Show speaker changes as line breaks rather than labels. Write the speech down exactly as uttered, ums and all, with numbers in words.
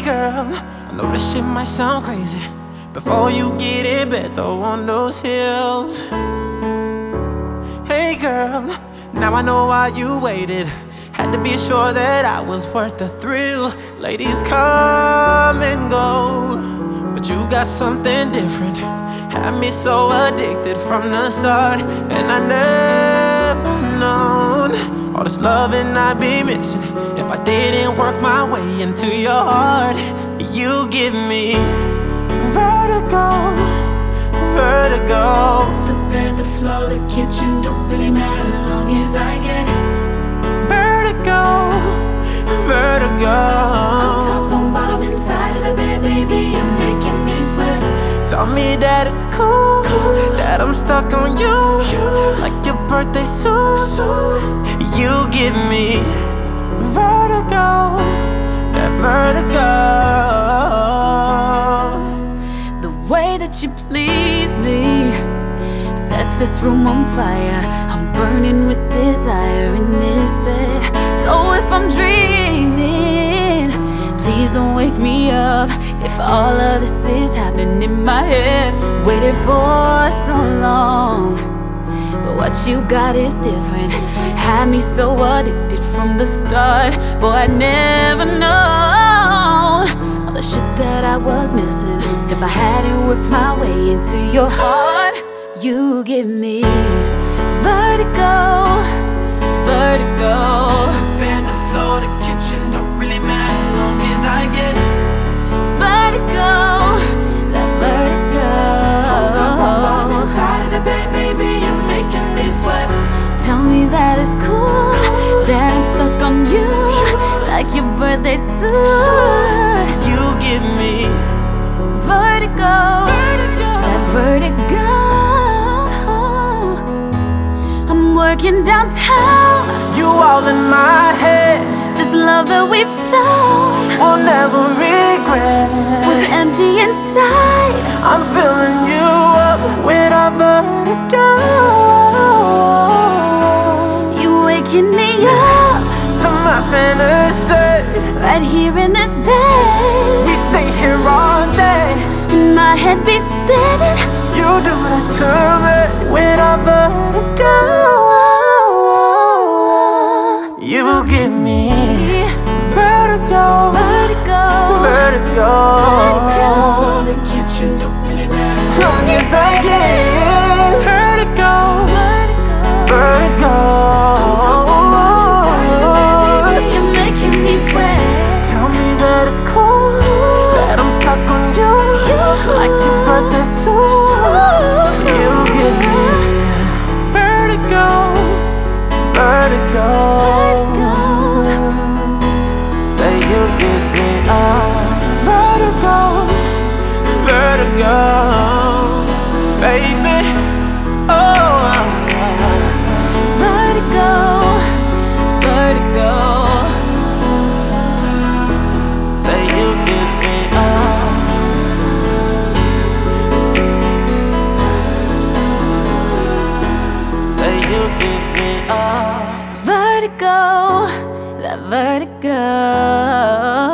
girl, I know this shit might sound crazy. Before you get in bed, throw on those heels. Hey girl, now I know why you waited. Had to be sure that I was worth the thrill. Ladies come and go, but you got something different. Had me so addicted from the start, and I never known all this loving I'd be missing if I didn't work my way into your heart. You give me vertigo, vertigo.
The bed, the floor, the kitchen don't really matter as long as I get
vertigo, vertigo.
On top, on bottom, inside of the bed, baby, you're making me sweat.
Tell me that it's cool, that I'm stuck on you, like your birthday suit. You give me vertigo, that vertigo.
The way that you please me sets this room on fire. I'm burning with desire in this bed. So if I'm dreaming, please don't wake me up. If all of this is happening in my head, waited for so long, but what you got is different. Had me so addicted from the start. Boy, I never known all the shit that I was missing if I hadn't worked my way into your heart. You give me vertigo, vertigo.
The bed, the floor, the kitchen don't really matter as long as I get
vertigo, that vertigo.
on top, on bottom, inside of the bed, baby, you're making me sweat.
Tell me that it's cool, that I'm stuck on you, like your birthday suit.
You give me
Vertigo,
vertigo,
that vertigo. I'm working downtown.
you all in my head.
This love that we found
We'll never regret.
was empty inside.
I'm filling you up with our vertigo.
You waking me up
To my fantasy,
right here in this bed.
we stay here all day.
And my head be spinning.
You do that to me with our vertigo. You give me vertigo,
Vertigo,
vertigo.
vertigo. The kitchen don't really matter
As long as I get vertigo,
vertigo.
vertigo.
You're making me sweat.
Tell me that it's cool, that I'm stuck on you, like your birthday suit. You give me vertigo, vertigo. Say you give me a vertigo, vertigo, baby. Oh,
Vertigo, vertigo.
say you give me a say you give me a
Vertigo, that vertigo.